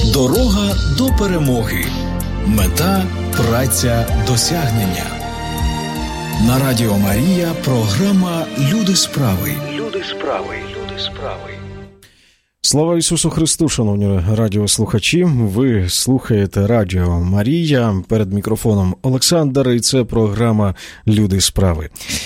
Дорога до перемоги. Мета – праця досягнення. На Радіо Марія програма «Люди справи». Люди справи. Люди справи. Слава Ісусу Христу, шановні радіослухачі! Ви слухаєте Радіо Марія, перед мікрофоном Олександр, і це програма «Люди справи».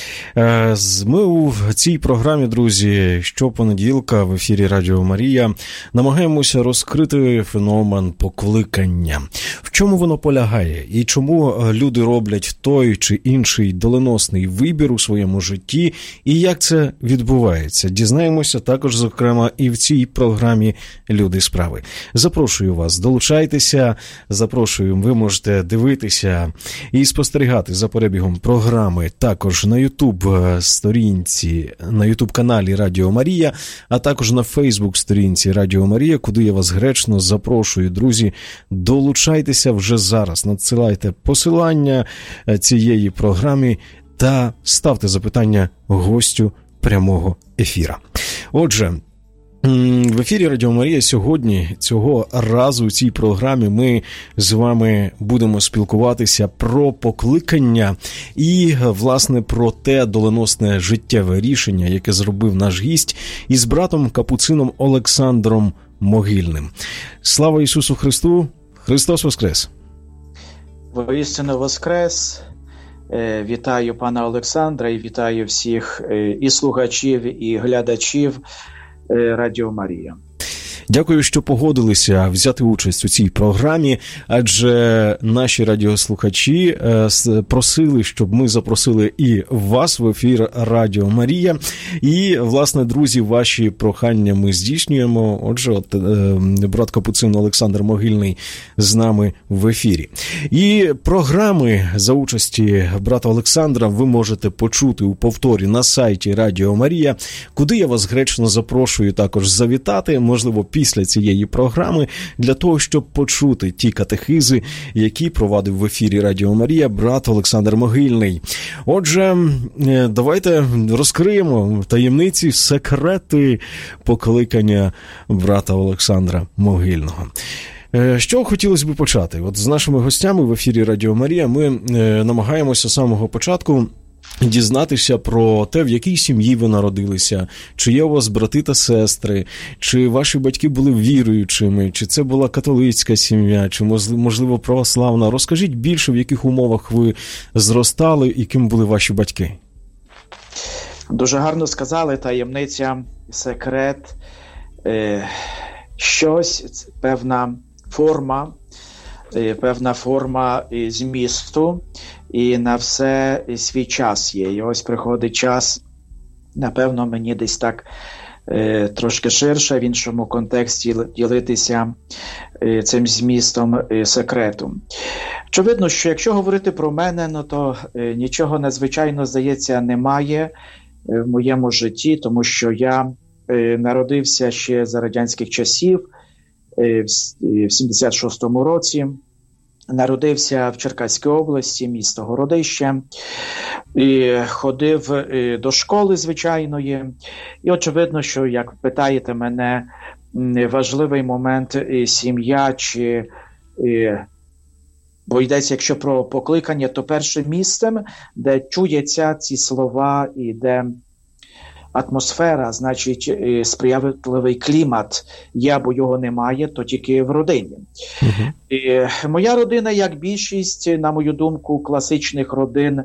Ми у цій програмі, друзі, щопонеділка в ефірі Радіо Марія намагаємося розкрити феномен покликання. В чому воно полягає і чому люди роблять той чи інший доленосний вибір у своєму житті і як це відбувається. Дізнаємося також, зокрема, і в цій програмі «Люди справи». Запрошую вас, долучайтеся, запрошую, ви можете дивитися і спостерігати за перебігом програми також на YouTube-сторінці, на YouTube-каналі Радіо Марія, а також на Facebook-сторінці Радіо Марія, куди я вас гречно запрошую. Друзі, долучайтеся вже зараз, надсилайте посилання цієї програми та ставте запитання гостю прямого ефіра. Отже, в ефірі Радіо Марія сьогодні, цього разу у цій програмі ми з вами будемо спілкуватися про покликання і, власне, про те доленосне життєве рішення, яке зробив наш гість із братом капуцином Олександром Могильним. Слава Ісусу Христу! Христос Воскрес! Воістину Воскрес! Вітаю пана Олександра і вітаю всіх і слухачів, і глядачів Радіо Марія. Дякую, що погодилися взяти участь у цій програмі, адже наші радіослухачі просили, щоб ми запросили і вас в ефір Радіо Марія. І, власне, друзі, ваші прохання ми здійснюємо. Отже, брат капуцин Олександр Могильний з нами в ефірі. І програми за участі брата Олександра ви можете почути у повторі на сайті Радіо Марія, куди я вас гречно запрошую також завітати, можливо, після цієї програми, для того, щоб почути ті катехизи, які провадив в ефірі Радіо Марія брат Олександр Могильний. Отже, давайте розкриємо таємниці, секрети покликання брата Олександра Могильного. Що хотілося б почати? От з нашими гостями в ефірі Радіо Марія ми намагаємося з самого початку дізнатися про те, в якій сім'ї ви народилися, чи є у вас брати та сестри, чи ваші батьки були віруючими, чи це була католицька сім'я, чи, можливо, православна. Розкажіть більше, в яких умовах ви зростали і ким були ваші батьки. Дуже гарно сказали, таємниця, секрет, щось, певна форма змісту, і на все свій час є. І ось приходить час, напевно, мені десь так трошки ширше, в іншому контексті ділитися цим змістом секрету. Очевидно, що якщо говорити про мене, то нічого надзвичайно, здається, немає в моєму житті, тому що я народився ще за радянських часів, в 76-му році. Народився в Черкаській області, місто Городище, і ходив до школи звичайної. І очевидно, що, як питаєте мене, важливий момент сім'я, чи, бо йдеться, якщо про покликання, то першим місцем, де чуються ці слова і де атмосфера, значить, сприятливий клімат є, або його немає, то тільки в родині. І моя родина, як більшість, на мою думку, класичних родин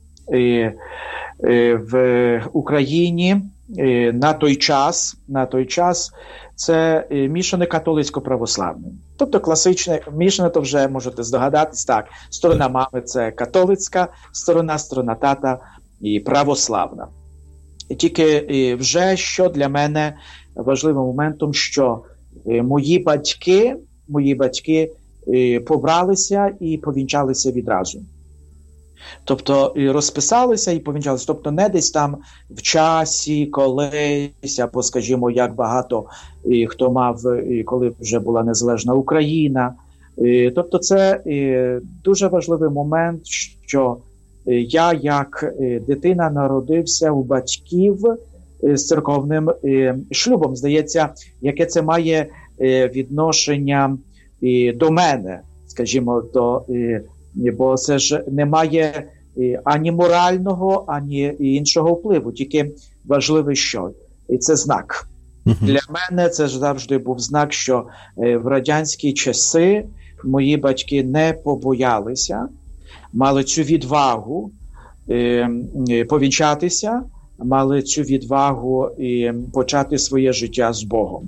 в Україні на той час це мішане католицько-православне. Тобто класичне мішане, то вже можете здогадатись, так, сторона мами – це католицька, сторона тата і православна. Тільки вже, що для мене важливим моментом, що мої батьки побралися і повінчалися відразу. Тобто розписалися і повінчалися. Тобто не десь там в часі, колись, або, скажімо, як багато хто мав, коли вже була незалежна Україна. Тобто це дуже важливий момент, що я, як дитина, народився у батьків з церковним шлюбом. Здається, яке це має відношення до мене, скажімо, бо це ж немає ані морального, ані іншого впливу, тільки важливо що. І це знак. Для мене це ж завжди був знак, що в радянські часи мої батьки не побоялися, мали цю відвагу повінчатися, мали цю відвагу почати своє життя з Богом.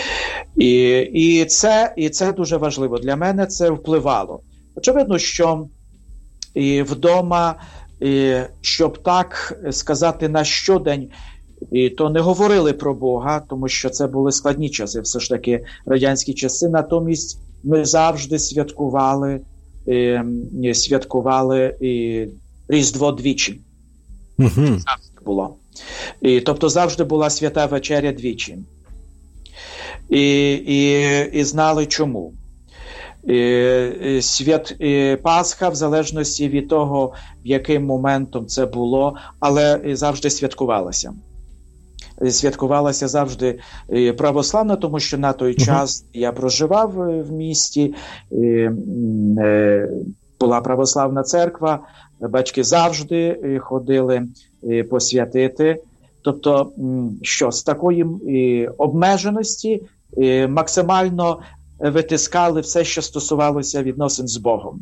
І це дуже важливо. Для мене це впливало. Очевидно, що вдома, щоб так сказати на щодень, то не говорили про Бога, тому що це були складні часи, все ж таки радянські часи. Натомість ми завжди святкували Різдво двічі. Завжди було. Тобто завжди була свята вечеря двічі. І знали чому. Пасха, в залежності від того, яким моментом це було, але завжди святкувалася. Святкувалася завжди православна, тому що на той час я проживав в місті, була православна церква, батьки завжди ходили посвятити. Тобто, що з такої обмеженості максимально витискали все, що стосувалося відносин з Богом.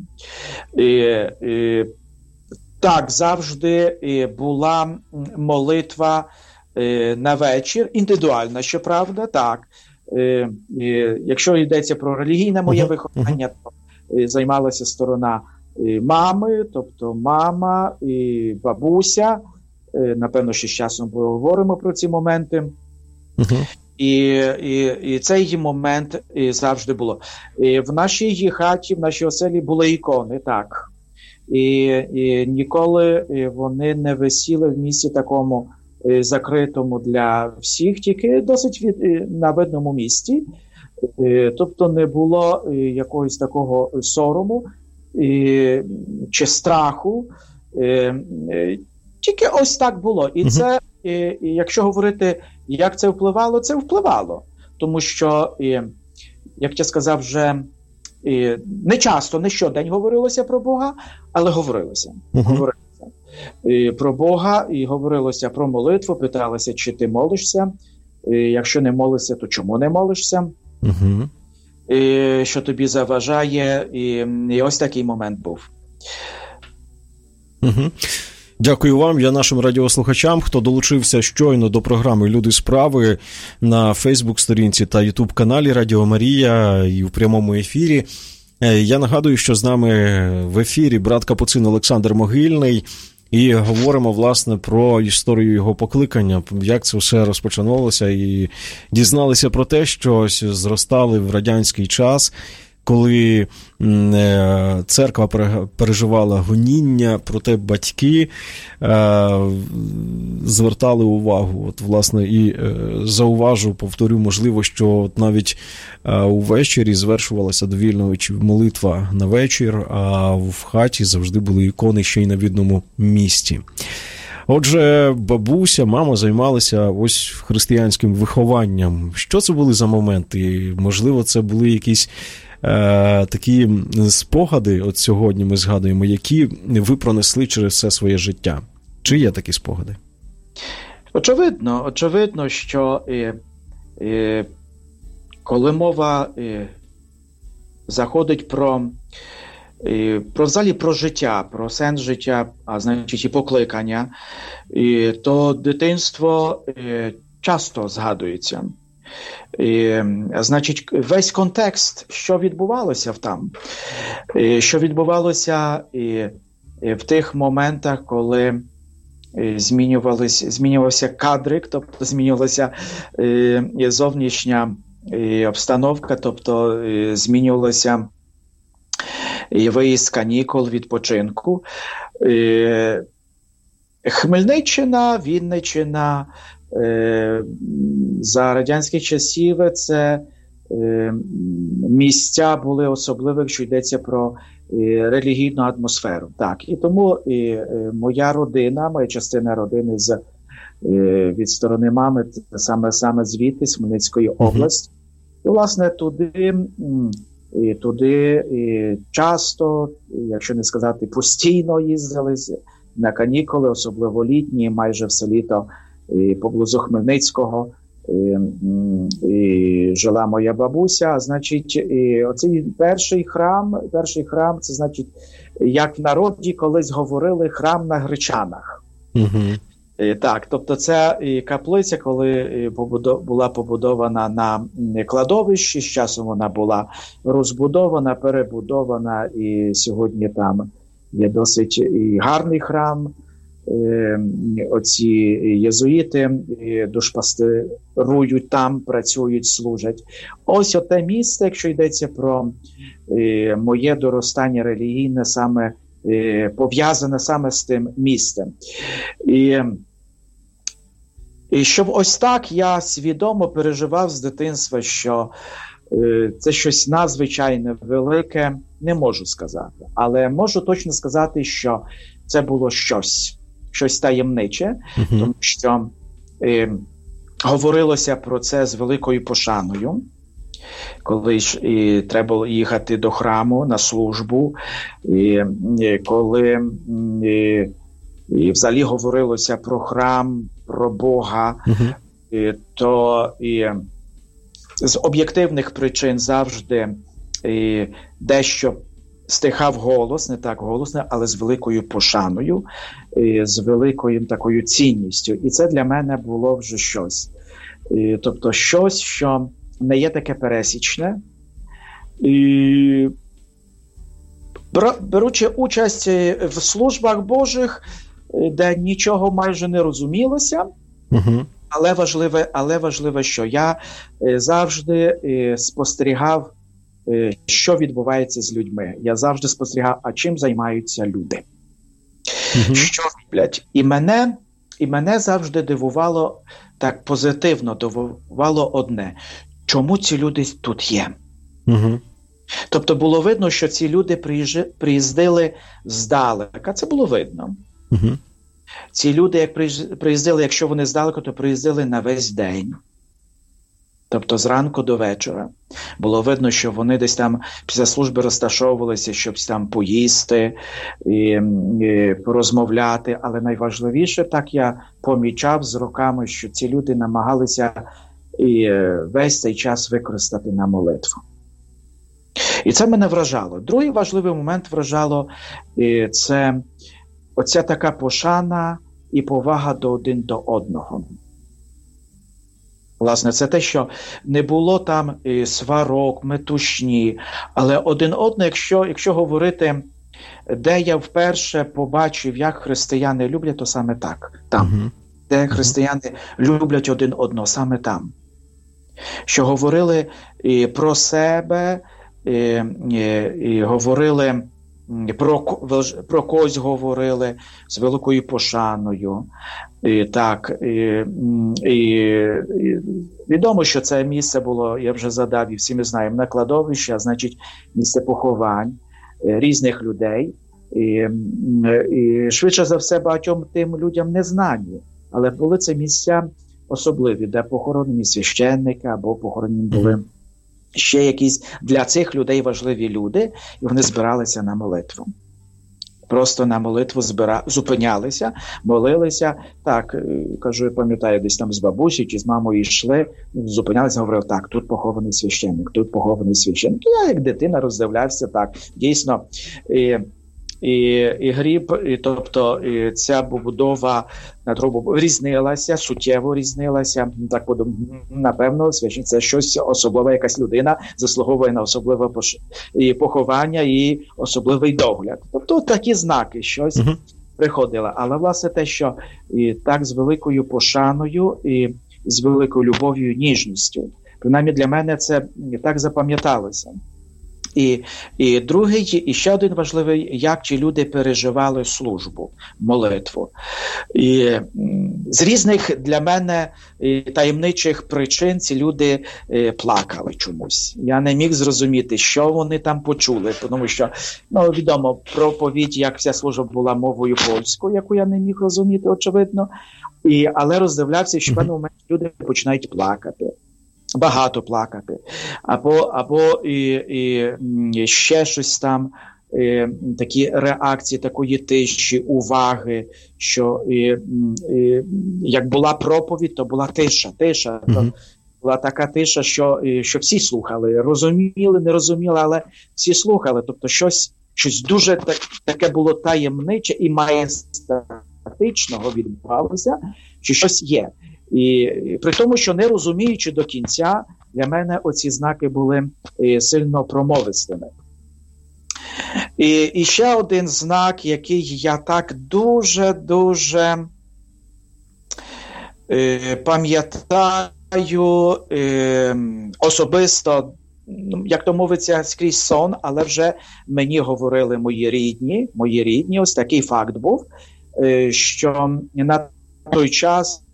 Так, завжди була молитва на вечір, індивідуальна, щоправда, так. Якщо йдеться про релігійне моє виховання, то займалася сторона мами, тобто мама і бабуся. Напевно, ще з часом поговоримо про ці моменти. І цей момент завжди було. В нашій хаті, в нашій оселі були ікони, так. І ніколи вони не висіли в місці такому закритому для всіх, тільки досить на видному місці. Тобто не було якогось такого сорому чи страху. Тільки ось так було. І це, якщо говорити, як це впливало, це впливало. Тому що, як я сказав вже, не часто, не щодень говорилося про Бога, але говорилося. Говорилося про Бога і говорилося про молитву, питалося, чи ти молишся. Якщо не молишся, то чому не молишся? Що тобі заважає. І ось такий момент був. Дякую вам. Я нашим радіослухачам, хто долучився щойно до програми «Люди справи» на Фейсбук-сторінці та Ютуб-каналі Радіо Марія і в прямому ефірі. Я нагадую, що з нами в ефірі брат Капуцин Олександр Могильний, і говоримо, власне, про історію його покликання, як це все розпочиналося, і дізналися про те, що зростали в радянський час, коли церква переживала гоніння, проте батьки звертали увагу. От, власне, і зауважу, повторю, можливо, що от навіть увечері звершувалася довільна молитва на вечір, а в хаті завжди були ікони ще й на видному місці. Отже, бабуся, мама займалися ось християнським вихованням. Що це були за моменти? Можливо, це були якісь такі спогади, от сьогодні ми згадуємо, які ви через все своє життя. Чи є такі спогади? Очевидно, що коли мова заходить про взагалі про життя, про сенс життя, а значить і покликання, то дитинство часто згадується. Значить, весь контекст, що відбувалося там, що відбувалося в тих моментах, коли змінювався кадрик, тобто змінювалася зовнішня обстановка, тобто змінювалося виїзд з канікул, відпочинку. Хмельниччина, Вінниччина, за радянських часів це місця були особливі, якщо йдеться про релігійну атмосферу. Так, і тому моя родина, моя частина родини від сторони мами, саме звідти, з Хмельницької області. І, власне, туди і туди і часто, якщо не сказати постійно, їздили на канікули, особливо літні, майже все літо поблизу Хмельницького. І жила моя бабуся, значить, оцей перший храм, це, значить, як в народі колись говорили, храм на Гречанах. Так, тобто це каплиця, коли була побудована на кладовищі, з часом вона була розбудована, перебудована, і сьогодні там є досить гарний храм. Оці єзуїти душпастерують там, працюють, служать. Ось оте місце, якщо йдеться про моє доростання релігійне, саме пов'язане саме з тим місцем. І щоб ось так я свідомо переживав з дитинства, що це щось надзвичайне велике, не можу сказати. Але можу точно сказати, що це було щось таємниче, тому що говорилося про це з великою пошаною, коли треба було їхати до храму на службу, коли взагалі говорилося про храм, про Бога, то з об'єктивних причин завжди дещо стихав голос, не так голосно, але з великою пошаною, з великою такою цінністю. І це для мене було вже щось. Тобто щось, що не є таке пересічне. І беручи участь в службах Божих, де нічого майже не розумілося, але важливе, що я завжди спостерігав, що відбувається з людьми. Я завжди спостерігав, а чим займаються люди. Що роблять. І мене завжди дивувало, так позитивно дивувало одне. Чому ці люди тут є? Тобто було видно, що ці люди приїздили здалека. Це було видно. Ці люди, як приїздили, якщо вони здалеку, то приїздили на весь день. Тобто зранку до вечора. Було видно, що вони десь там після служби розташовувалися, щоб там поїсти, і порозмовляти. Але найважливіше, так я помічав з роками, що ці люди намагалися весь цей час використати на молитву. І це мене вражало. Другий важливий момент вражало – це оця така пошана і повага один до одного. Власне, це те, що не було там сварок, метушні, але один одного, якщо говорити, де я вперше побачив, як християни люблять, то саме так, там. Де християни люблять один одного, саме там. Що говорили про себе, і говорили, про когось говорили з великою пошаною. Відомо, що це місце було, я вже задав, і всі ми знаємо, на кладовищі, а значить місце поховань різних людей. І швидше за все багатьом тим людям не знані, але були це місця особливі, де похоронені священники або похоронені були ще якісь для цих людей важливі люди, і вони збиралися на молитву. Просто на молитву зупинялися, молилися. Так, кажу, я пам'ятаю, десь там з бабусі чи з мамою йшли, зупинялися, говорили, так, тут похований священник, тут похований священник. Я як дитина роздивлявся, так, дійсно, і гріб, тобто ця побудова різнилася, суттєво різнилася. Так, напевно, священник – це щось особливе, якась людина заслуговує на особливе поховання і особливий догляд. Тобто такі знаки, щось приходило. Але, власне, те, що так з великою пошаною і з великою любов'ю і ніжністю. Принаймні для мене це так запам'яталося. І другий, і ще один важливий, як ці люди переживали службу, молитву. І з різних для мене таємничих причин ці люди плакали чомусь. Я не міг зрозуміти, що вони там почули, тому що, відомо, проповідь, як вся служба була мовою польською, яку я не міг розуміти, очевидно. Але роздивлявся, що в певний момент люди починають плакати. багато плакати, або і ще щось там, такі реакції такої тиші, уваги, що як була проповідь, то була тиша. То була така тиша, що всі слухали, розуміли, не розуміли, але всі слухали. Тобто щось дуже таке було таємниче і маєстатичного відбувалося, що щось є. І при тому, що не розуміючи до кінця, для мене оці знаки були сильно промовистими. І ще один знак, який я так дуже пам'ятаю особисто, як то мовиться, скрізь сон, але вже мені говорили мої рідні, ось такий факт був, що на той час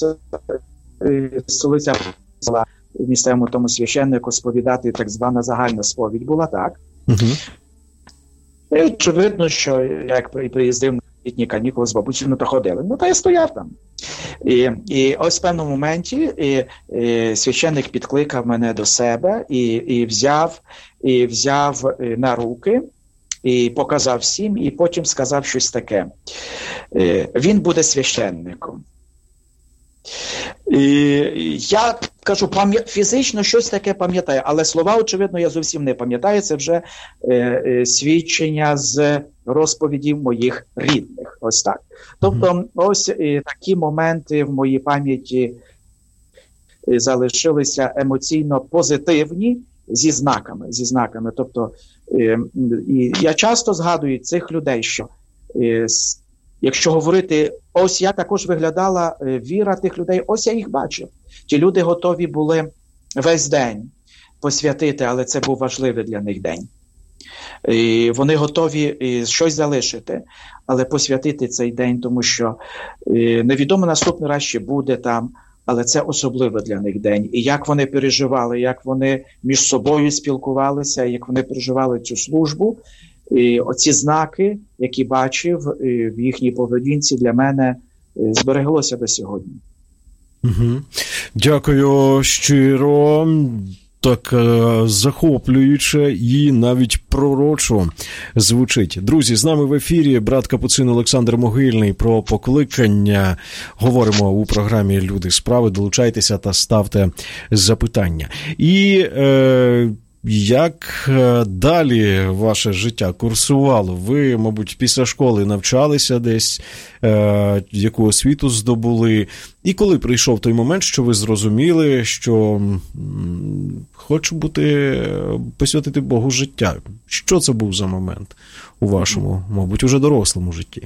столиця місцевому тому священнику сповідати, так звана загальна сповідь була, так? І очевидно, що як приїздив на літні канікули з бабусею, то ходили. То я стояв там. І ось в певному моменті священник підкликав мене до себе і взяв на руки, і показав всім, і потім сказав щось таке. Він буде священником. І я кажу, фізично щось таке пам'ятаю, але слова, очевидно, я зовсім не пам'ятаю. Це вже свідчення з розповідів моїх рідних. Ось так. Тобто, ось такі моменти в моїй пам'яті залишилися емоційно позитивні зі знаками. Тобто, і я часто згадую цих людей, що якщо говорити, ось я також виглядала віра тих людей, ось я їх бачив. Ті люди готові були весь день посвятити, але це був важливий для них день. І вони готові щось залишити, але посвятити цей день, тому що невідомо наступний раз ще буде там, але це особливий для них день. І як вони переживали, як вони між собою спілкувалися, як вони переживали цю службу, і оці знаки, які бачив в їхній поведінці, для мене збереглося до сьогодні. Дякую щиро. Так захоплююче і навіть пророчо звучить. Друзі, з нами в ефірі брат Капуцин Олександр Могильний. Про покликання говоримо у програмі «Люди справи». Долучайтеся та ставте запитання. І як далі ваше життя курсувало? Ви, мабуть, після школи навчалися десь, яку освіту здобули? І коли прийшов той момент, що ви зрозуміли, що хочу посвятити Богу життя? Що це був за момент у вашому, мабуть, уже дорослому житті?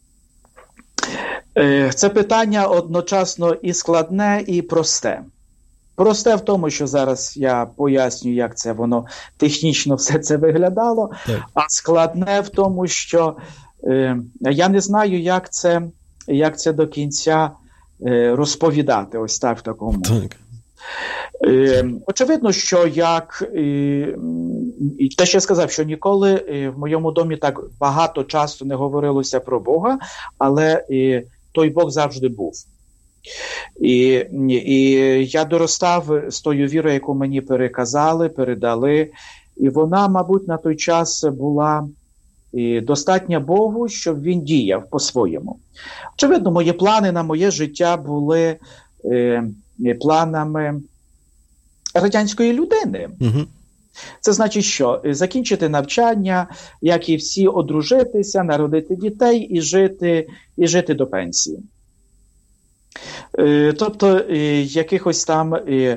Це питання одночасно і складне, і просте. Просте в тому, що зараз я поясню, як це воно технічно все це виглядало, так. А складне в тому, що я не знаю, як це до кінця розповідати, ось так в такому. Так. Очевидно, що те, що я сказав, що ніколи в моєму домі так багато часу не говорилося про Бога, але той Бог завжди був. І я доростав з тою вірою, яку мені передали, і вона, мабуть, на той час була достатня Богу, щоб він діяв по-своєму. Очевидно, мої плани на моє життя були планами радянської людини. Угу. Це значить, що закінчити навчання, як і всі, одружитися, народити дітей і жити до пенсії. Тобто, якихось там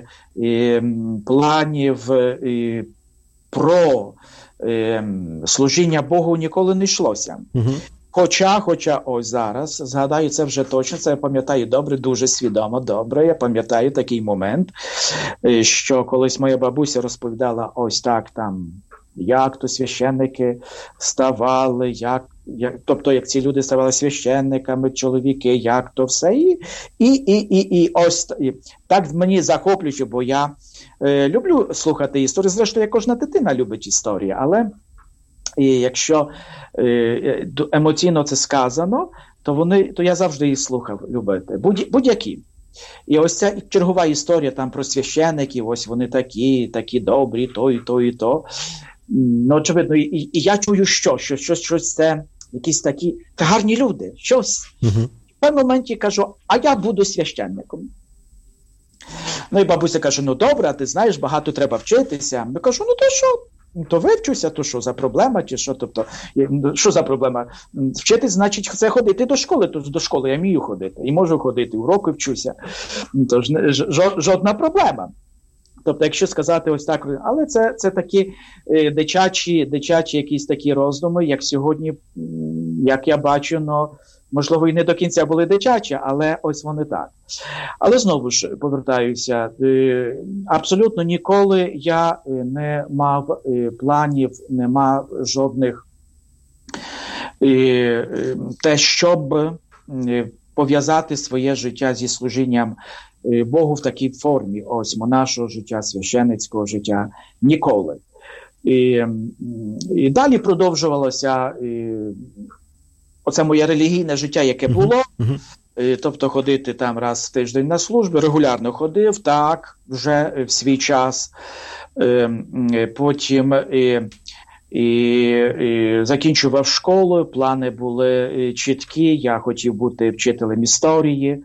планів про служіння Богу ніколи не йшлося. Угу. Хоча ось зараз, згадаю, це вже точно, це я пам'ятаю добре, дуже свідомо добре, я пам'ятаю такий момент, що колись моя бабуся розповідала ось так там, як то священники ставали, тобто як ці люди ставали священниками, чоловіки, як то все, і ось так мені захоплююче, бо я люблю слухати історії, зрештою, як кожна дитина любить історії, але якщо емоційно це сказано, то я завжди їх слухав, любити. Будь-які. І ось ця чергова історія там про священиків, ось вони такі добрі, то і то. Ну, очевидно, і я чую, щось це якісь такі гарні люди, щось. В певному моменті кажу, а я буду священником. Ну і бабуся каже, ну добре, а ти знаєш, багато треба вчитися. Я кажу, ну то що? То вивчуся, то що за проблема, чи що? Тобто, що за проблема? Вчитись, значить, це ходити до школи, то до школи я вмію ходити. І можу ходити, уроки вчуся. Тож жодна проблема. Тобто, якщо сказати ось так, але це такі дитячі якісь такі роздуми, як сьогодні, як я бачу, ну, можливо, і не до кінця були дитячі, але ось вони так. Але знову ж повертаюся, абсолютно ніколи я не мав планів, не мав жодних те, щоб пов'язати своє життя зі служінням Богу в такій формі, ось монашого життя, священицького життя, ніколи. І далі продовжувалося оце моє релігійне життя, яке було, тобто ходити там раз в тиждень на службу, регулярно ходив, так, вже в свій час, потім і закінчував школу, плани були чіткі, я хотів бути вчителем історії,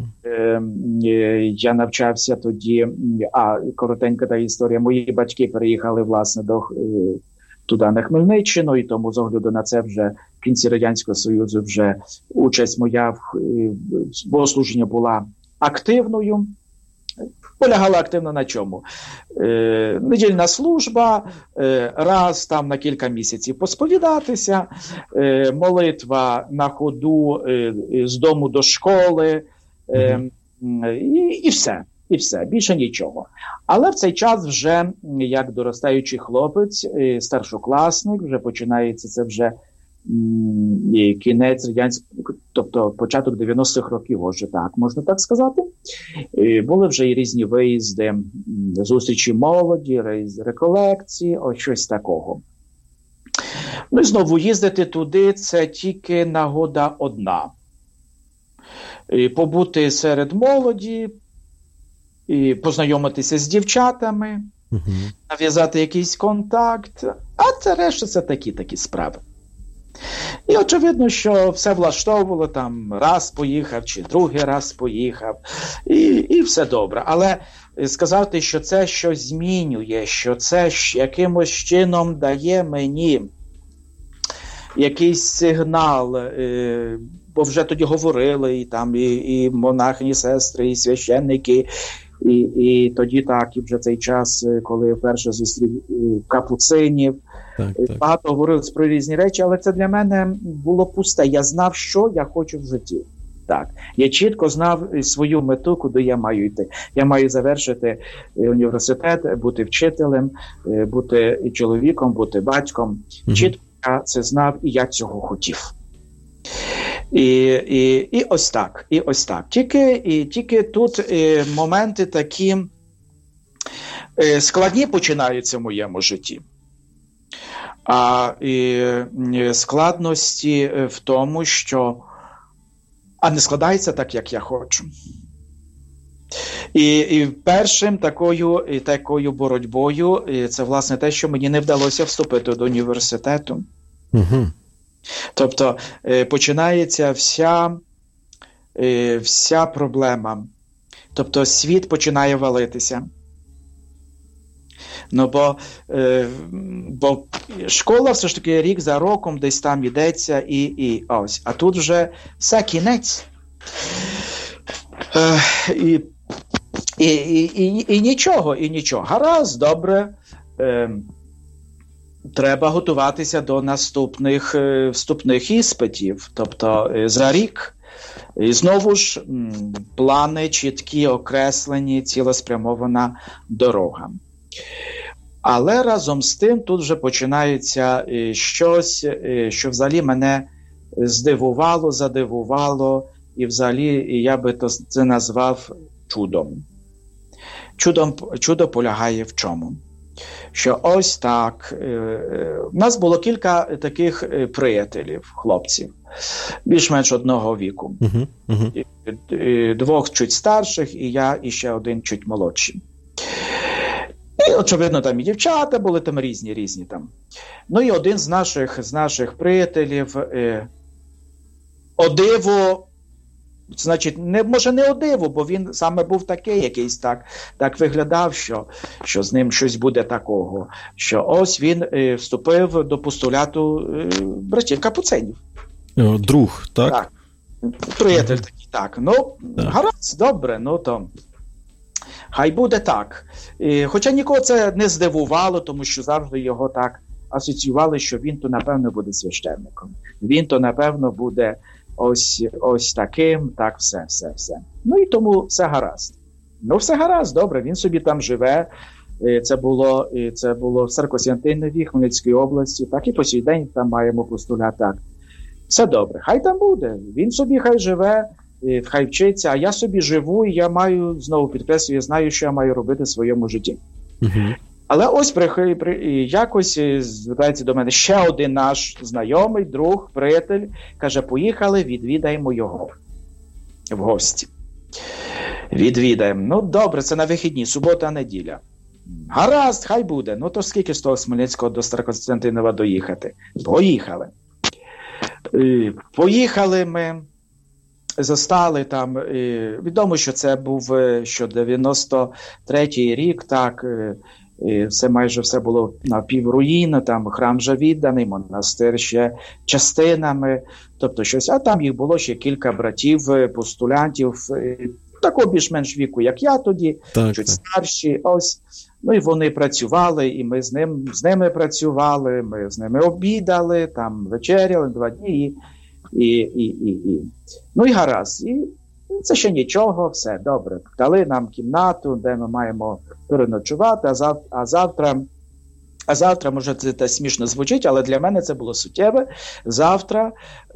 я навчався тоді, коротенька та історія, мої батьки переїхали, власне, туди на Хмельниччину, і тому з огляду на це вже в кінці Радянського Союзу вже участь моя в богослужінні була активною. Полягала активно на чому? Недільна служба, раз там на кілька місяців посповідатися, молитва на ходу з дому до школи, і все. І все, більше нічого. Але в цей час вже, як доростаючий хлопець, старшокласник, вже починається це вже кінець радянського, тобто початок 90-х років, вже так, можна так сказати. Були вже і різні виїзди, зустрічі молоді, реколекції, ось щось такого. Ну і знову їздити туди – це тільки нагода одна. Побути серед молоді, і познайомитися з дівчатами, нав'язати якийсь контакт, а це решта це такі справи. І очевидно, що все влаштовувало, там раз поїхав, чи другий раз поїхав, і все добре. Але сказати, що це щось змінює, що це якимось чином дає мені якийсь сигнал, бо вже тоді говорили, і монахині, сестри, і священники, і тоді так, і вже цей час, коли я вперше зустрів капуцинів, так. Багато говорили про різні речі, але це для мене було пусте. Я знав, що я хочу в житті. Так. Я чітко знав свою мету, куди я маю йти. Я маю завершити університет, бути вчителем, бути чоловіком, бути батьком. Чітко я це знав, і я цього хотів. І ось так, і ось так. Тільки тут моменти такі складні починаються в моєму житті. А складності в тому, що не складається так, як я хочу. І першим такою боротьбою це, власне, те, що мені не вдалося вступити до університету. Тобто починається вся проблема. Тобто світ починає валитися. Ну, бо школа все ж таки рік за роком десь там йдеться і ось. А тут вже все, кінець. І нічого. Гаразд, добре. Треба готуватися до наступних вступних іспитів, тобто за рік. І знову ж плани чіткі, окреслені, цілеспрямована дорога. Але разом з тим тут вже починається щось, що взагалі мене здивувало, задивувало, і взагалі я би це назвав чудом. Чудо полягає в чому? що ось так, у нас було кілька таких приятелів, хлопців, більш-менш одного віку. Двох чуть старших, і я, і ще один чуть молодший. І, очевидно, там і дівчата були, там різні там. Ну, і один з наших приятелів, о диво, значить, може не о диво, бо він саме був такий якийсь, так виглядав, що з ним щось буде такого, що ось він вступив до постуляту братів капуцинів. Друг, так? Так. Приятель такий, так. Ну, гаразд, добре, ну то хай буде так. Хоча нікого це не здивувало, тому що завжди його так асоціювали, що він то, напевно, буде священником. Він то, напевно, буде ось таким, так, все. Ну і тому все гаразд. Ну, все гаразд, добре, він собі там живе. Це було в Старокостянтинові, Хмельницької області, так і по сей день там маємо постулят, так. Все добре, хай там буде. Він собі хай живе, хай вчиться, а я собі живу, і я маю, знову підкреслюю, я знаю, що я маю робити в своєму житті. Але ось якось звертається до мене ще один наш знайомий, друг, приятель, каже, поїхали, відвідаємо його в гості. Відвідаємо. Ну, добре, це на вихідні, субота, неділя. Гаразд, хай буде. Ну, то скільки з того Хмельницького до Старокостянтинова доїхати? Поїхали. Поїхали ми, застали там, відомо, що це був 93-й рік, так, все майже все було напівруїна, там храм вже відданий, монастир ще частинами, тобто щось, а там їх було ще кілька братів, постулянтів, такого більш-менш віку, як я тоді, чуть старші, ось. Ну і вони працювали, і ми з ними працювали, ми з ними обідали, там вечеряли 2 дні, ну і гаразд. І це ще нічого, все добре. Дали нам кімнату, де ми маємо переночувати, а завтра, може це смішно звучить, але для мене це було суттєве. Завтра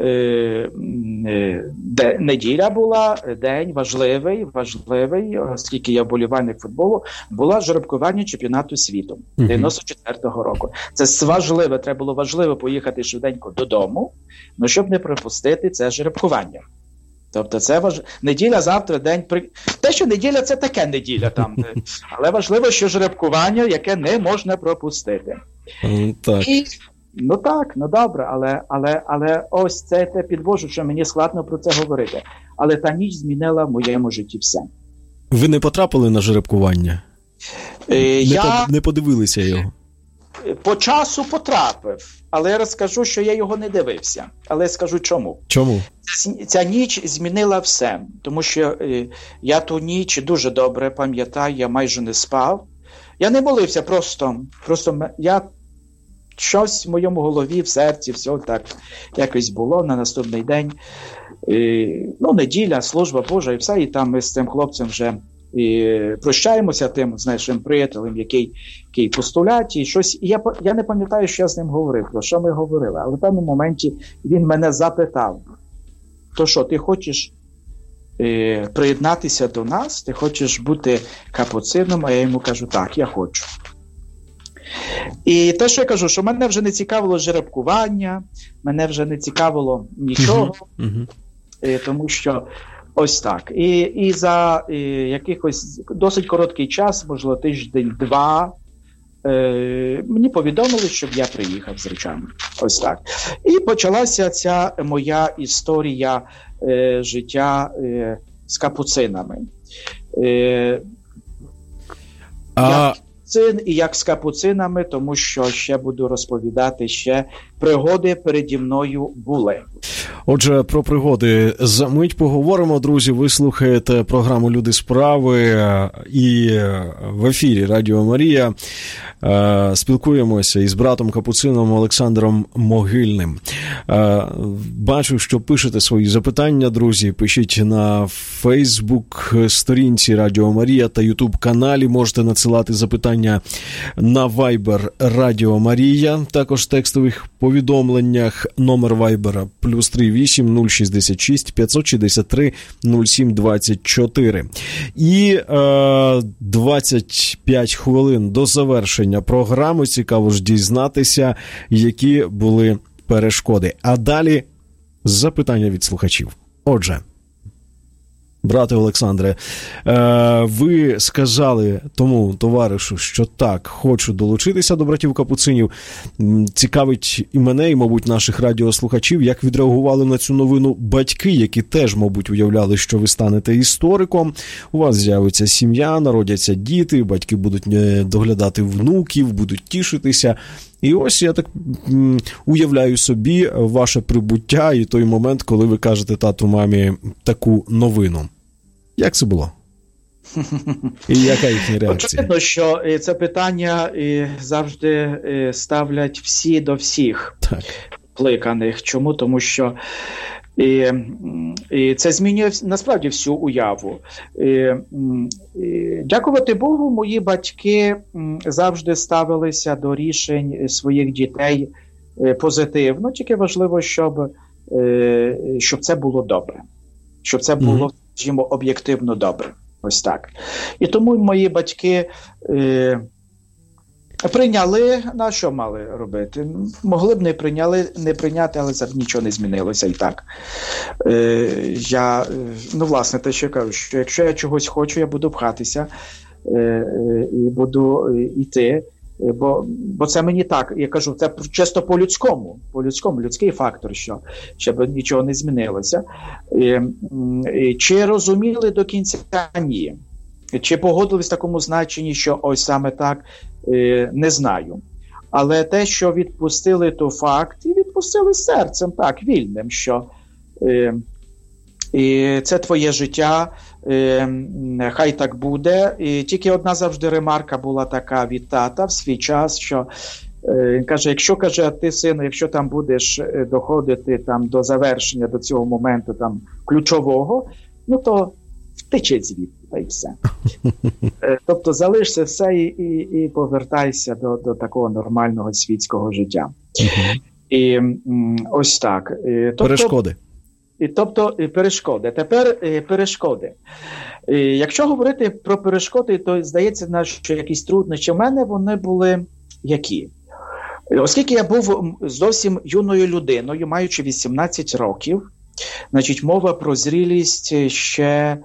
неділя була, день важливий, оскільки я вболівальник футболу, було жеребкування чемпіонату світу 94-го року. Це важливе, треба було важливо поїхати швиденько додому, але щоб не пропустити це жеребкування. Тобто це неділя, завтра день... Те, що неділя, це таке неділя там. Але важливо, що жеребкування, яке не можна пропустити. Так. І, ну добре, але ось це те підвожу, що мені складно про це говорити. Але та ніч змінила в моєму житті все. Ви не потрапили на жеребкування? Не подивилися його? По часу потрапив, але я розкажу, що я його не дивився. Але скажу чому. Чому? Ця ніч змінила все, тому що я ту ніч дуже добре пам'ятаю, я майже не спав. Я не молився, просто я щось в моєму голові, в серці, все так якось було на наступний день. Неділя, служба Божа і все, і там ми з цим хлопцем вже прощаємося тим, знаєш, приятелем, який постуляті, і щось. І я не пам'ятаю, що я з ним говорив, про що ми говорили, але в певному моменті він мене запитав, то що, ти хочеш приєднатися до нас, ти хочеш бути капуцином, а я йому кажу, так, я хочу. І те, що я кажу, що мене вже не цікавило жеребкування, мене вже не цікавило нічого, тому що ось так. І за якихось досить короткий час, можливо, тиждень-два, мені повідомили, щоб я приїхав з речами. Ось так. І почалася ця моя історія життя з капуцинами. І як з капуцинами, тому що ще буду розповідати, ще пригоди переді мною були. Отже, про пригоди за мить поговоримо, друзі. Ви слухаєте програму «Люди справи» і в ефірі Радіо Марія спілкуємося із братом капуцином Олександром Могильним. Бачу, що пишете свої запитання, друзі. Пишіть на Фейсбук-сторінці Радіо Марія та Ютуб-каналі. Можете надсилати запитання на Viber Радіо Марія, також текстових повідомлень. повідомленнях номер Вайбера +38 066 563 0724. І 25 хвилин до завершення програми. Цікаво ж дізнатися, які були перешкоди. А далі запитання від слухачів. Отже, брате Олександре, ви сказали тому товаришу, що так, хочу долучитися до братів Капуцинів. Цікавить і мене, і, мабуть, наших радіослухачів, як відреагували на цю новину батьки, які теж, мабуть, уявляли, що ви станете істориком. У вас з'явиться сім'я, народяться діти, батьки будуть доглядати внуків, будуть тішитися. І ось я так уявляю собі ваше прибуття і той момент, коли ви кажете тату, мамі таку новину. Як це було? І яка їхня реакція? Очевидно, що це питання завжди ставлять всі до всіх кликаних. Чому? Тому що і це змінює насправді всю уяву. Дякувати Богу, мої батьки завжди ставилися до рішень своїх дітей позитивно, тільки важливо, щоб це було добре. Щоб це було, скажімо, об'єктивно добре. Ось так. І тому мої батьки прийняли, на що мали робити? Могли б не прийняти, але це нічого не змінилося і так. Власне, те, що я кажу, що якщо я чогось хочу, я буду пхатися і буду йти, бо це мені так, я кажу, це чисто по-людському, людський фактор, щоб нічого не змінилося. Чи розуміли до кінця? Ні. Чи погодились в такому значенні, що ось саме так, не знаю. Але те, що відпустили, то факт, і відпустили серцем, так, вільним, що і це твоє життя, хай так буде. І тільки одна завжди ремарка була така від тата в свій час, що він каже, якщо, каже, ти, сину, якщо там будеш доходити там до завершення, до цього моменту там ключового, ну то втечи звідти, та й все. Тобто залишся все і повертайся до такого нормального світського життя. І ось так. Перешкоди. Перешкоди. Тепер перешкоди. Якщо говорити про перешкоди, то здається, що якісь труднощі в мене, вони були які? Оскільки я був зовсім юною людиною, маючи 18 років, значить, мова про зрілість ще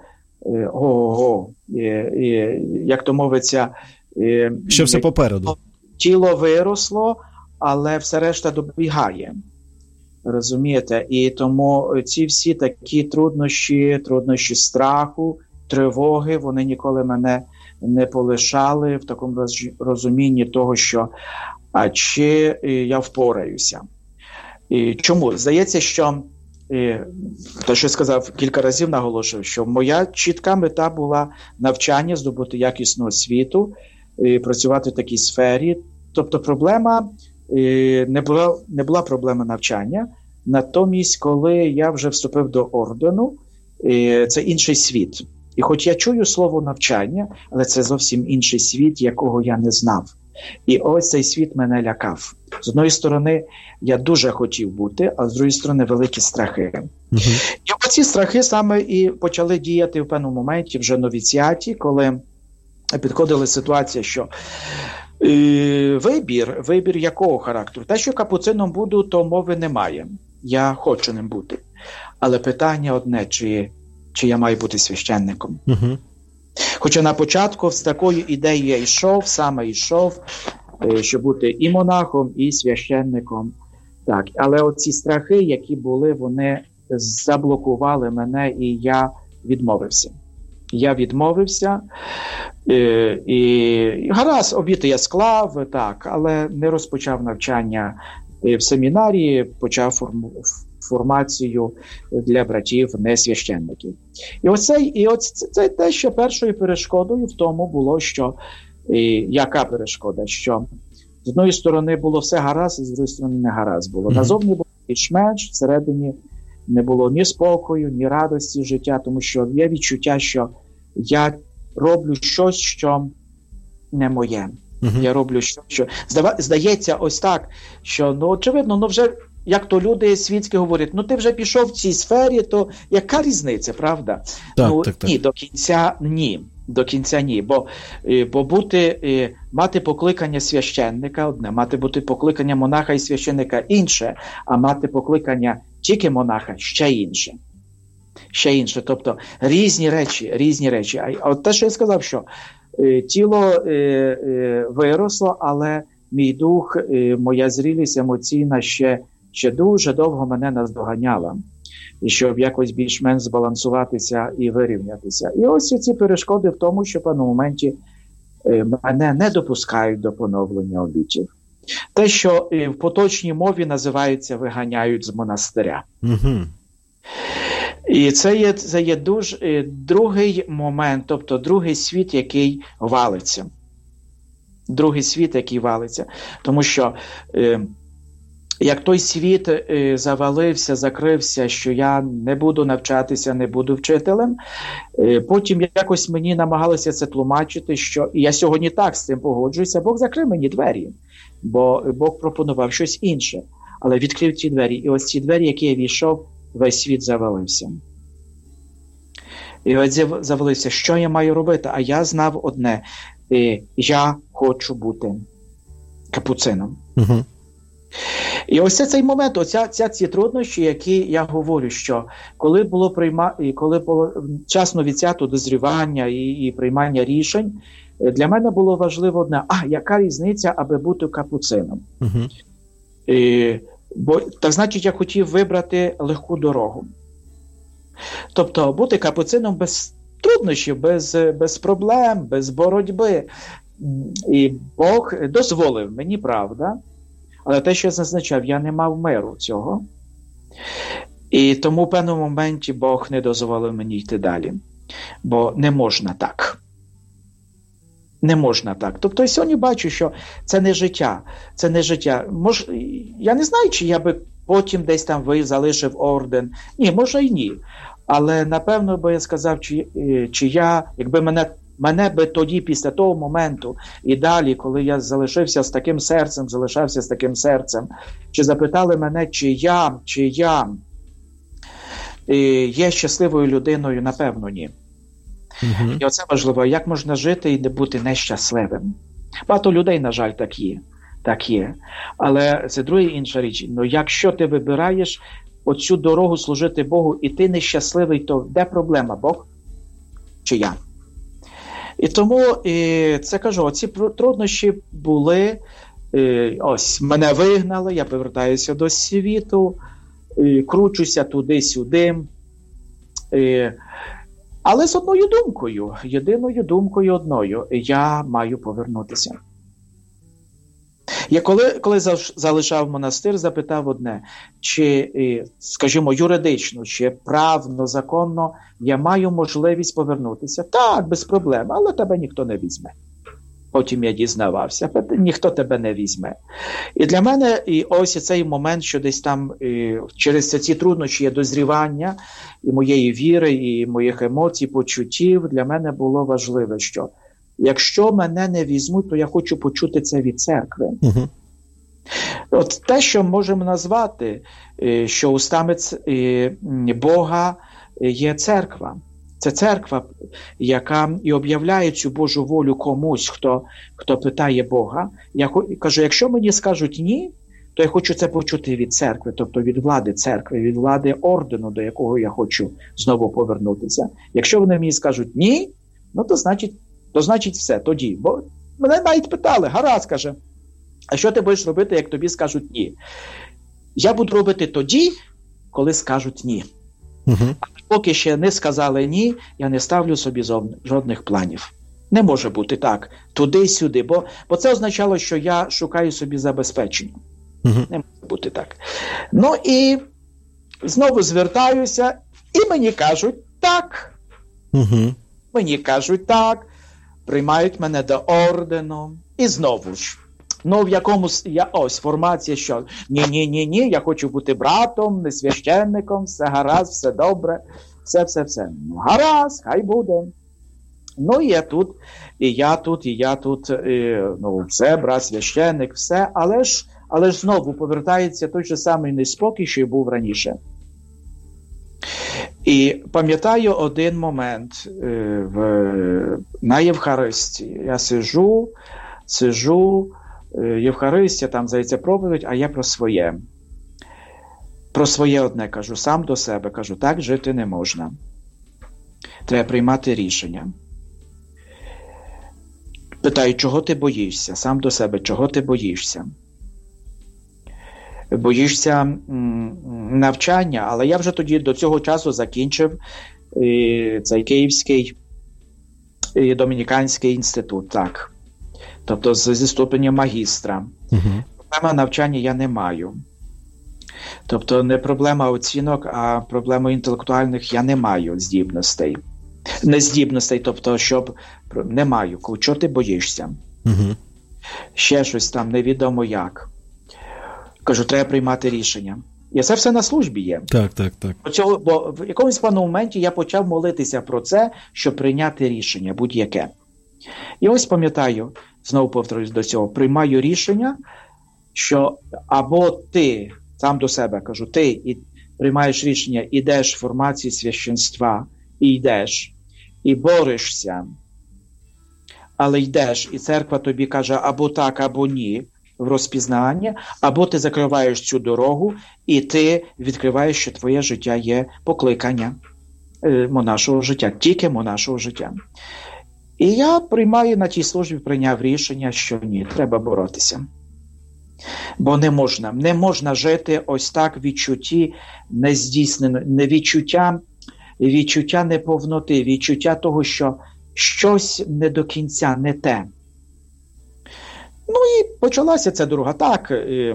як то мовиться, ще все попереду. Тіло виросло, але все решта добігає. Розумієте? І тому ці всі такі труднощі страху, тривоги, вони ніколи мене не полишали в такому розумінні того, що чи я впораюся. І чому? Здається, що те, що я сказав, кілька разів наголошую, що моя чітка мета була навчання, здобути якісну освіту, працювати в такій сфері. Тобто проблема не була проблема навчання. Натомість, коли я вже вступив до ордену, це інший світ. І хоч я чую слово навчання, але це зовсім інший світ, якого я не знав. І ось цей світ мене лякав. З одної сторони, я дуже хотів бути, а з другої сторони, великі страхи. І оці страхи саме і почали діяти в певному моменті вже новіціаті, коли підходила ситуація, що вибір якого характеру? Те, що капуцином буду, то мови немає. Я хочу ним бути. Але питання одне, чи я маю бути священником. Хоча на початку з такою ідеєю я йшов, щоб бути і монахом, і священником. Так, але оці страхи, які були, вони заблокували мене, і я відмовився. І гаразд, обіти я склав, так, але не розпочав навчання в семінарії, почав формацію для братів несвященників. І це те, що першою перешкодою в тому було, що яка перешкода? Що з одної сторони було все гаразд, з іншої сторони не гаразд було. Назовні було більш-менш, всередині не було ні спокою, ні радості життя, тому що є відчуття, що я роблю щось, що не моє. Я роблю що. Здається ось так, що, очевидно, вже, як то люди світські говорять, ти вже пішов в цій сфері, то яка різниця, правда? Так. Ні, до кінця ні. Бо мати покликання священника одне, мати покликання монаха і священника інше, а мати покликання тільки монаха ще інше. Тобто різні речі. А от те, що я сказав, що тіло виросло, але мій дух, моя зрілість емоційна ще дуже довго мене наздоганяла, і щоб якось більш-менш збалансуватися і вирівнятися. І ось ці перешкоди в тому, що в певному моменті мене не допускають до поновлення обітів. Те, що в поточній мові називається «виганяють з монастиря». І це є дуже другий момент, тобто другий світ, який валиться. Тому що як той світ завалився, закрився, що я не буду навчатися, не буду вчителем, потім якось мені намагалося це тлумачити, що і я сьогодні так з цим погоджуюся, Бог закрив мені двері, бо Бог пропонував щось інше, але відкрив ці двері. І ось ці двері, які я війшов, весь світ завалився. І ось завалився, що я маю робити? А я знав одне, я хочу бути капуцином. І ось цей момент, ці труднощі, які я говорю, що коли було вчасно відсято дозрівання і приймання рішень, для мене було важливо одне, яка різниця, аби бути капуцином? Бо, так значить, я хотів вибрати легку дорогу. Тобто, бути капуцином без труднощів, без проблем, без боротьби. І Бог дозволив мені, правда, але те, що я зазначав, я не мав миру цього. І тому в певному моменті Бог не дозволив мені йти далі. Бо не можна так. Тобто, я сьогодні бачу, що це не життя. Я не знаю, чи я би потім десь там залишив орден. Ні, може і ні. Але, напевно, би я сказав, чи я, якби мене би тоді, після того моменту і далі, коли я залишався з таким серцем, чи запитали мене, чи я є щасливою людиною, напевно, ні. І оце важливо, як можна жити і не бути нещасливим. Багато людей, на жаль, так є. Але це друга інша річ. Якщо ти вибираєш оцю дорогу служити Богу, і ти нещасливий, то де проблема? Бог чи я? І тому, це кажу, оці труднощі були, ось, мене вигнали, я повертаюся до світу, кручуся туди-сюди, але з одною думкою, єдиною думкою одною, я маю повернутися. Я коли залишав монастир, запитав одне, чи, скажімо, юридично, чи правно, законно я маю можливість повернутися? Так, без проблем, але тебе ніхто не візьме. Потім я дізнавався, ніхто тебе не візьме. І для мене і ось цей момент, що десь там через ці труднощі є дозрівання і моєї віри, і моїх емоцій, почуттів, для мене було важливе, що якщо мене не візьмуть, то я хочу почути це від церкви. От те, що можемо назвати, що устами Бога є церква. Це церква, яка і об'являє цю Божу волю комусь, хто питає Бога. Я кажу, якщо мені скажуть ні, то я хочу це почути від церкви, тобто від влади церкви, від влади ордену, до якого я хочу знову повернутися. Якщо вони мені скажуть ні, то значить все, тоді. Бо мене навіть питали, гаразд, каже, а що ти будеш робити, як тобі скажуть ні? Я буду робити тоді, коли скажуть ні. А поки ще не сказали ні, я не ставлю собі жодних планів. Не може бути так, туди-сюди, бо це означало, що я шукаю собі забезпечення. Не може бути так. І знову звертаюся, і мені кажуть так. Мені кажуть так, приймають мене до ордену, і знову ж. В якомусь, формація, що ні, я хочу бути братом, не священником, все гаразд, все добре, все. Гаразд, хай буде. Ну, і я тут, ну, все, брат священник, все, але ж знову повертається той же самий неспокій, що й був раніше. І пам'ятаю один момент на Євхаристії. Я сижу, Євхаристія, там, здається, проповідь, а я про своє. Про своє одне кажу, сам до себе кажу, так жити не можна. Треба приймати рішення. Питаю, чого ти боїшся? Сам до себе, чого ти боїшся? Боїшся навчання, але я вже тоді до цього часу закінчив цей Київський Домініканський інститут, так. Тобто зі ступенем магістра. Проблема навчання я не маю. Тобто не проблема оцінок, а проблема інтелектуальних я не маю здібностей. Не здібностей, тобто, щоб... Не маю. Чого ти боїшся? Ще щось там, невідомо як. Кажу, треба приймати рішення. І це все на службі є. Так. Бо в якомусь певному моменті я почав молитися про це, щоб прийняти рішення, будь-яке. І ось пам'ятаю, знову повторюсь до цього, приймаю рішення, що або ти, сам до себе кажу, ти приймаєш рішення, ідеш в формацію священства, і йдеш, і борешся, але йдеш, і церква тобі каже або так, або ні, в розпізнання, або ти закриваєш цю дорогу, і ти відкриваєш, що твоє життя є покликання монашого життя, тільки монашого життя. І я на тій службі прийняв рішення, що ні, треба боротися. Бо не можна жити ось так в відчутті нездійснено, відчуття неповноти, відчуття того, що щось не до кінця, не те. Ну і почалася ця дорога. Так,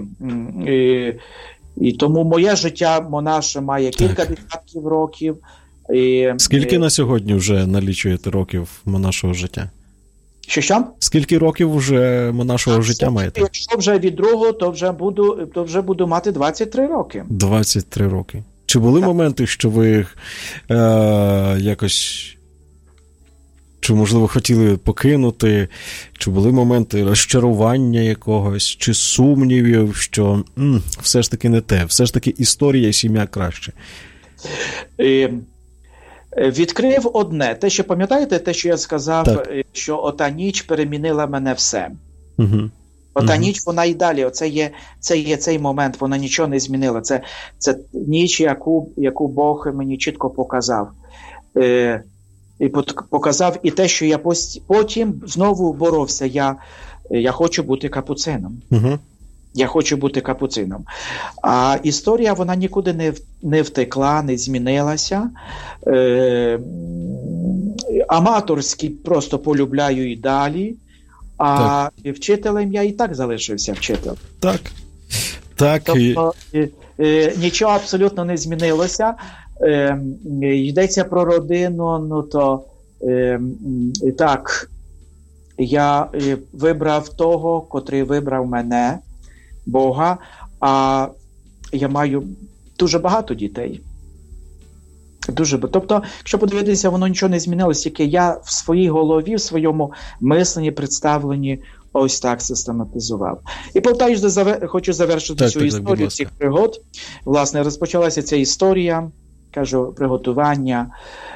і тому моє життя монаше має кілька десятків років. Скільки на сьогодні вже налічуєте років монашого життя? Що? Скільки років вже монашого життя маєте? Якщо вже від другого, то вже буду мати 23 роки. 23 роки. Чи були моменти, що ви якось... Чи, можливо, хотіли покинути, чи були моменти розчарування якогось, чи сумнівів, що все ж таки не те, все ж таки історія і сім'я краще? Відкрив одне. Те, що пам'ятаєте, те, що я сказав, що ота ніч перемінила мене все. Ота ніч, вона і далі, це є цей момент, вона нічого не змінила. Це ніч, яку Бог мені чітко показав. І показав і те, що я потім знову боровся. Я хочу бути капуцином. Я хочу бути капуцином. А історія, вона нікуди не втекла, не змінилася. Аматорськи просто полюбляю і далі. А вчителем я і так залишився вчителем. Так. Тобто, нічого абсолютно не змінилося. Йдеться про родину, так, я вибрав того, котрий вибрав мене, Бога, а я маю дуже багато дітей. Тобто, якщо подивитися, воно нічого не змінилося, тільки я в своїй голові, в своєму мисленні, представленні ось так систематизував. І хочу завершити цю історію цих пригод. Власне, розпочалася ця історія, кажу, приготування,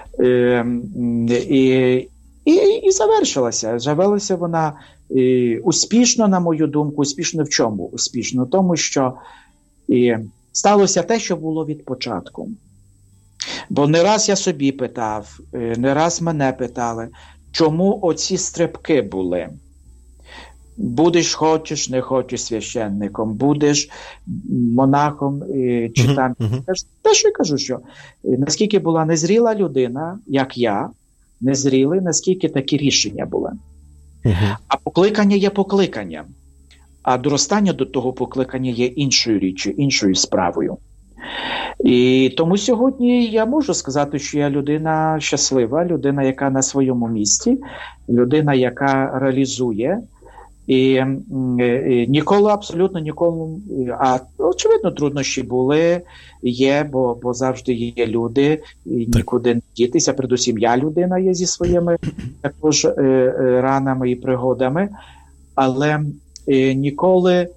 і завершилася. Завершилася вона успішно, на мою думку. Успішно в чому? Успішно в тому, що сталося те, що було від початку. Бо не раз я собі питав, не раз мене питали, чому оці стрибки були? Будеш, хочеш, не хочеш священником, будеш монахом, чи там. Те, що я кажу, що наскільки була незріла людина, як я, незрілий, наскільки такі рішення були. А покликання є покликанням. А доростання до того покликання є іншою річчю, іншою справою. І тому сьогодні я можу сказати, що я людина щаслива, людина, яка на своєму місці, людина, яка реалізує І ніколи, абсолютно ніколи, а очевидно труднощі були, є, бо завжди є люди, і нікуди не дітися, передусім я людина є зі своїми також ранами і пригодами, але ніколи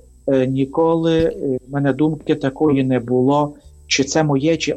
в мене думки такої не було, чи це моє, чи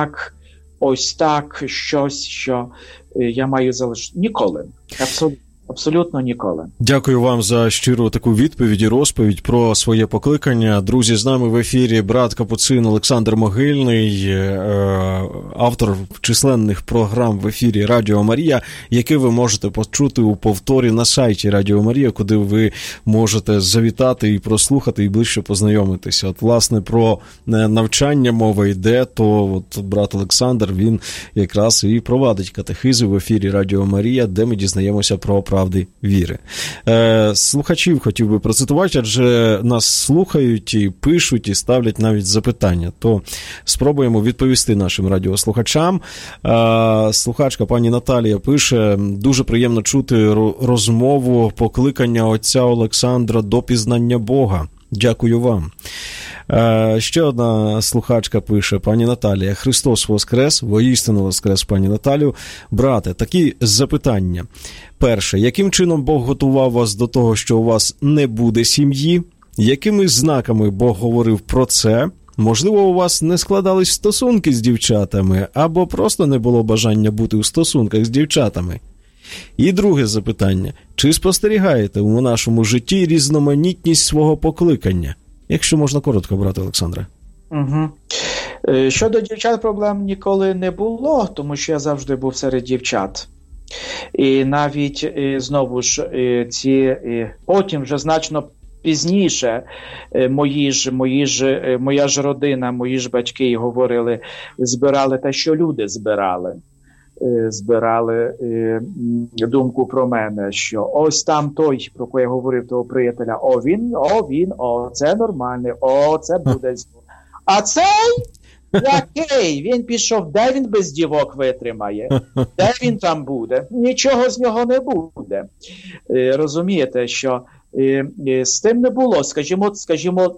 ось так щось, що я маю залишити. Ніколи. Абсолютно ніколи. Дякую вам за щиру таку відповідь і розповідь про своє покликання. Друзі, з нами в ефірі брат Капуцин Олександр Могильний, автор численних програм в ефірі Радіо Марія, які ви можете почути у повторі на сайті Радіо Марія, куди ви можете завітати і прослухати, і ближче познайомитися. От, власне, про навчання мова йде, то от брат Олександр, він якраз і провадить катехизи в ефірі Радіо Марія, де ми дізнаємося про правди віри. Слухачів хотів би процитувати, адже нас слухають і пишуть, і ставлять навіть запитання. То спробуємо відповісти нашим радіослухачам. Слухачка пані Наталія пише: дуже приємно чути розмову покликання отця Олександра до пізнання Бога. Дякую вам. Ще одна слухачка пише: пані Наталія, Христос воскрес, воістину воскрес, пані Наталію. Брате, такі запитання. Перше, яким чином Бог готував вас до того, що у вас не буде сім'ї? Якими знаками Бог говорив про це? Можливо, у вас не складались стосунки з дівчатами, або просто не було бажання бути у стосунках з дівчатами? І друге запитання. Чи спостерігаєте у нашому житті різноманітність свого покликання? Якщо можна коротко, брате Олександре. Угу. Щодо дівчат проблем ніколи не було, тому що я завжди був серед дівчат. І навіть, знову ж, потім вже значно пізніше моя ж родина, мої ж батьки говорили, збирали те, що люди збирали. Збирали думку про мене, що ось там той, про кого я говорив, того приятеля, це нормальний, це буде. А цей, який? Він пішов, де він без дівок витримає? Де він там буде? Нічого з нього не буде. Розумієте, що з тим не було, скажімо,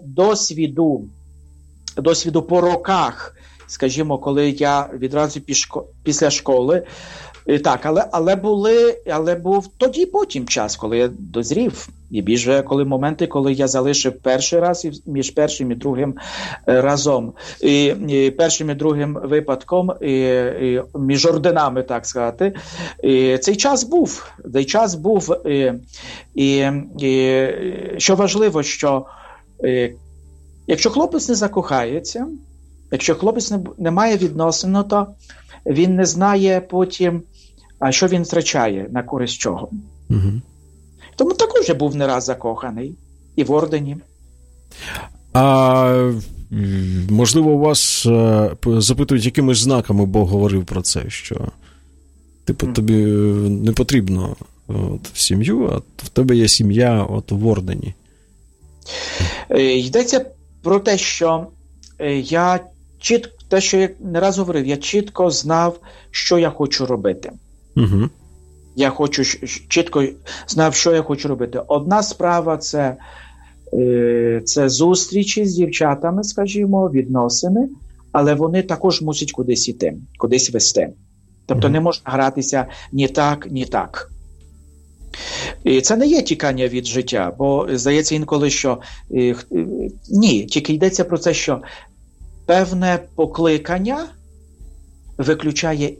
досвіду по роках. Скажімо, коли я відразу після школи, так, але був тоді потім час, коли я дозрів. І більше, коли моменти, коли я залишив перший раз між першим і другим разом, першим і другим випадком, між орденами, так сказати, цей час був. І що важливо, що якщо хлопець не закохається, якщо хлопець не має відносин, то він не знає потім, а що він втрачає, на користь чого. Угу. Тому також я був не раз закоханий. І в ордені. А можливо, у вас запитують, якими знаками Бог говорив про це, що тобі не потрібно в сім'ю, а в тебе є сім'я в ордені. Йдеться про те, що я не раз говорив, я чітко знав, що я хочу робити. Угу. Я чітко знав, що я хочу робити. Одна справа це зустрічі з дівчатами, скажімо, відносини, але вони також мусять кудись іти, кудись вести. Тобто не можна гратися ні так, ні так. І це не є тікання від життя, бо здається інколи, що ні, тільки йдеться про це, що певне покликання виключає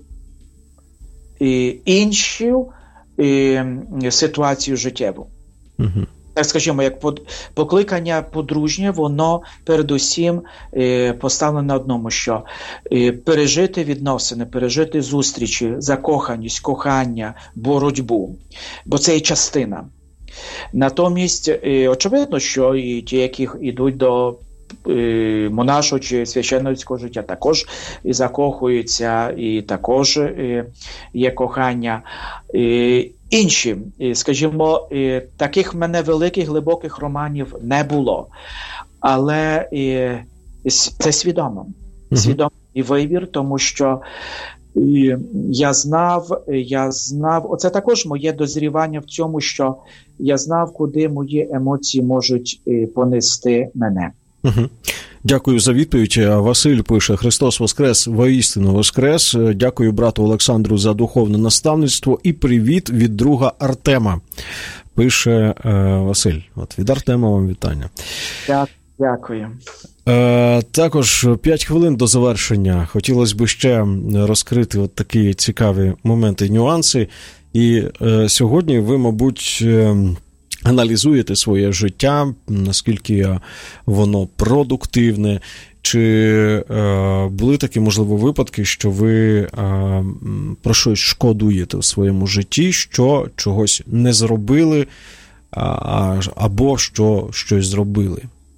іншу ситуацію життєву. Угу. Так скажімо, як покликання подружнє, воно передусім поставлено на одному, що пережити відносини, пережити зустрічі, закоханість, кохання, боротьбу, бо це є частина. Натомість, очевидно, що і ті, які йдуть до монашого чи священницького життя, також і закохуються, і також є кохання. Інші, скажімо, таких в мене великих, глибоких романів не було. Але це свідомо. Свідомий вибір, тому що я знав, оце також моє дозрівання в цьому, що я знав, куди мої емоції можуть понести мене. Угу. Дякую за відповідь. Василь пише: Христос Воскрес, воістину Воскрес. Дякую брату Олександру за духовне наставництво і привіт від друга Артема. Пише Василь. От від Артема вам вітання. Дякую. Також 5 хвилин до завершення. Хотілося б ще розкрити от такі цікаві моменти, нюанси. І сьогодні ви, мабуть, аналізуєте своє життя, наскільки воно продуктивне, чи були такі, можливо, випадки, що ви про щось шкодуєте в своєму житті, що чогось не зробили, або що щось зробили?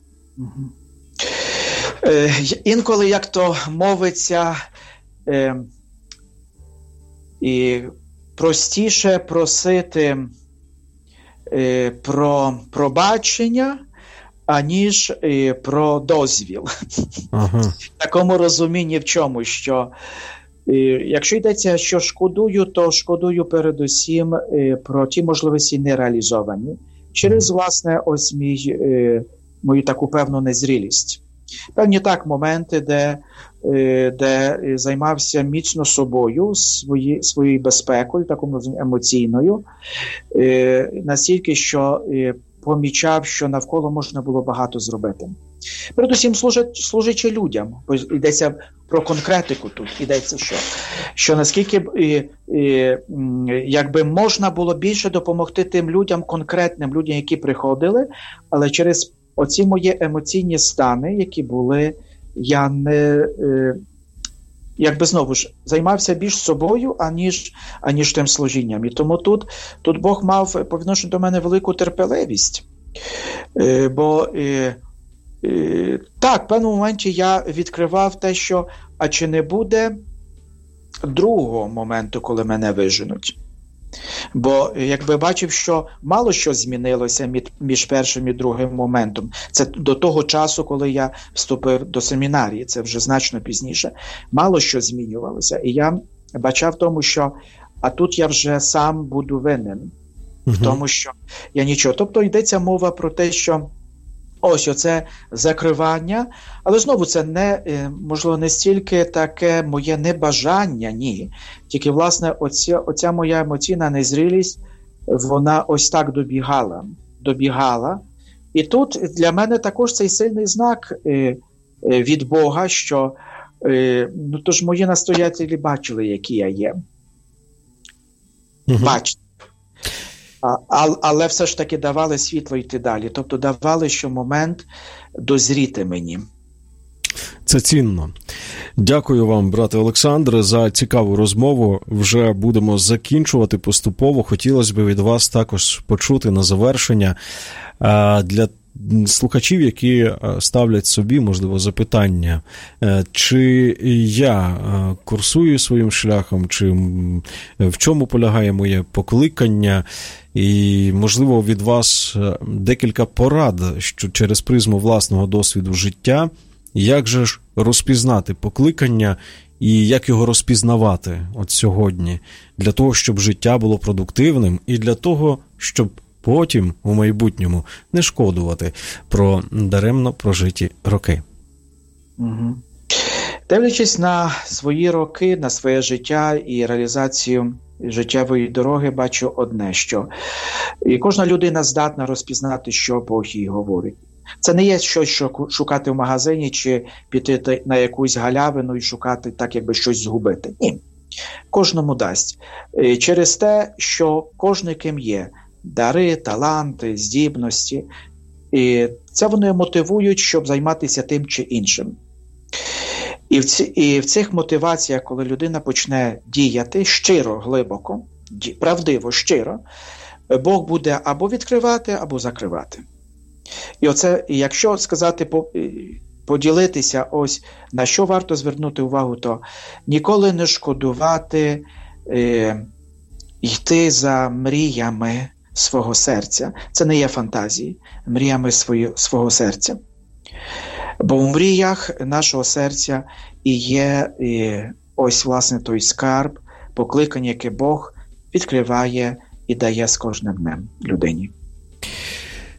Інколи, як то мовиться, і простіше просити про пробачення, аніж про дозвіл. Ага. В такому розумінні в чому, що якщо йдеться, що шкодую, то шкодую передусім про ті можливості нереалізовані через, власне, ось мою таку певну незрілість. Певні так моменти, де займався міцно собою, своєю безпекою, такому емоційною, настільки, що помічав, що навколо можна було багато зробити. Передусім служачи людям, бо йдеться про конкретику тут, йдеться, що наскільки якби можна було більше допомогти тим людям, конкретним людям, які приходили, але через оці мої емоційні стани, які були, я не, якби знову ж, займався більш собою, аніж тим служінням. І тому тут Бог мав по відношенню до мене велику терпеливість. Бо так, в певному моменті я відкривав те, що а чи не буде другого моменту, коли мене виженуть. Бо, якби бачив, що мало що змінилося між першим і другим моментом. Це до того часу, коли я вступив до семінарії, це вже значно пізніше. Мало що змінювалося. І я бачав в тому, що а тут я вже сам буду винен. В тому, що я нічого. Тобто йдеться мова про те, що ось оце закривання, але знову це не, можливо, не стільки таке моє небажання, ні. Тільки, власне, оця моя емоційна незрілість, вона ось так добігала. І тут для мене також цей сильний знак від Бога, що, ну, тож мої настоятелі бачили, який я є. Бачили. Але все ж таки давали світло йти далі. Тобто давали, що момент дозріти мені. Це цінно. Дякую вам, брате Олександре, за цікаву розмову. Вже будемо закінчувати поступово. Хотілося б від вас також почути на завершення для слухачів, які ставлять собі, можливо, запитання, чи я курсую своїм шляхом, чи в чому полягає моє покликання, і, можливо, від вас декілька порад, що через призму власного досвіду життя, як же ж розпізнати покликання і як його розпізнавати от сьогодні, для того, щоб життя було продуктивним і для того, щоб потім у майбутньому не шкодувати про даремно прожиті роки. Угу. Дивлячись на свої роки, на своє життя і реалізацію життєвої дороги, бачу одне, що і кожна людина здатна розпізнати, що Бог їй говорить. Це не є щось, що шукати в магазині чи піти на якусь галявину і шукати так, якби щось згубити. Ні. Кожному дасть. Через те, що кожен ким є. Дари, таланти, здібності. І це вони мотивують, щоб займатися тим чи іншим. І в цих мотиваціях, коли людина почне діяти щиро, глибоко, правдиво, щиро, Бог буде або відкривати, або закривати. І оце, якщо сказати, поділитися, ось на що варто звернути увагу, то ніколи не шкодувати йти за мріями свого серця. Це не є фантазії, мріями свого серця. Бо в мріях нашого серця і є ось, власне, той скарб, покликання, яке Бог відкриває і дає з кожним днем людині.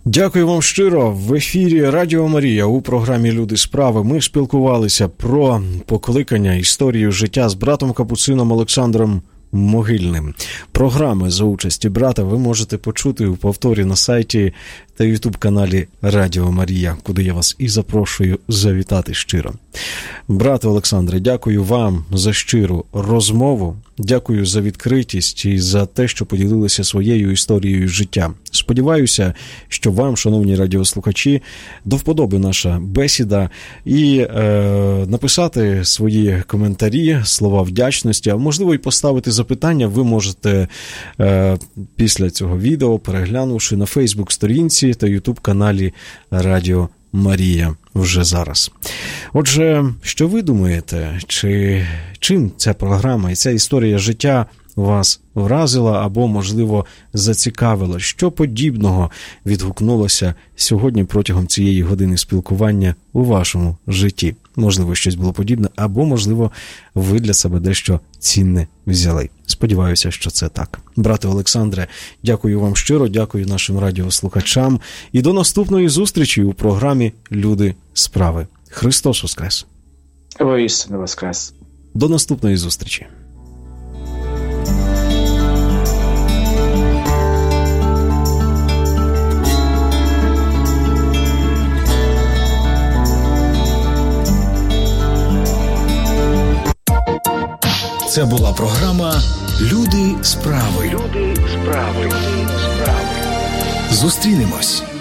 Дякую вам щиро. В ефірі Радіо Марія у програмі «Люди справи» ми спілкувалися про покликання, історію життя з братом Капуцином Олександром Могильним. Програми за участі брата ви можете почути у повторі на сайті та ютуб-каналі Радіо Марія, куди я вас і запрошую завітати щиро. Брате Олександре, дякую вам за щиру розмову, дякую за відкритість і за те, що поділилися своєю історією життя. Сподіваюся, що вам, шановні радіослухачі, до вподоби наша бесіда і написати свої коментарі, слова вдячності, а можливо і поставити запитання ви можете після цього відео, переглянувши на Фейсбук-сторінці та Ютуб-каналі Радіо Марія вже зараз. Отже, що ви думаєте, чим ця програма і ця історія життя вас вразила або, можливо, зацікавила? Що подібного відгукнулося сьогодні протягом цієї години спілкування у вашому житті? Можливо, щось було подібне, або, можливо, ви для себе дещо цінне взяли. Сподіваюся, що це так. Брате Олександре, дякую вам щиро, дякую нашим радіослухачам. І до наступної зустрічі у програмі «Люди справи». Христос Воскрес! Воістину Воскрес! До наступної зустрічі! Це була програма «Люди справи». Зустрінемось.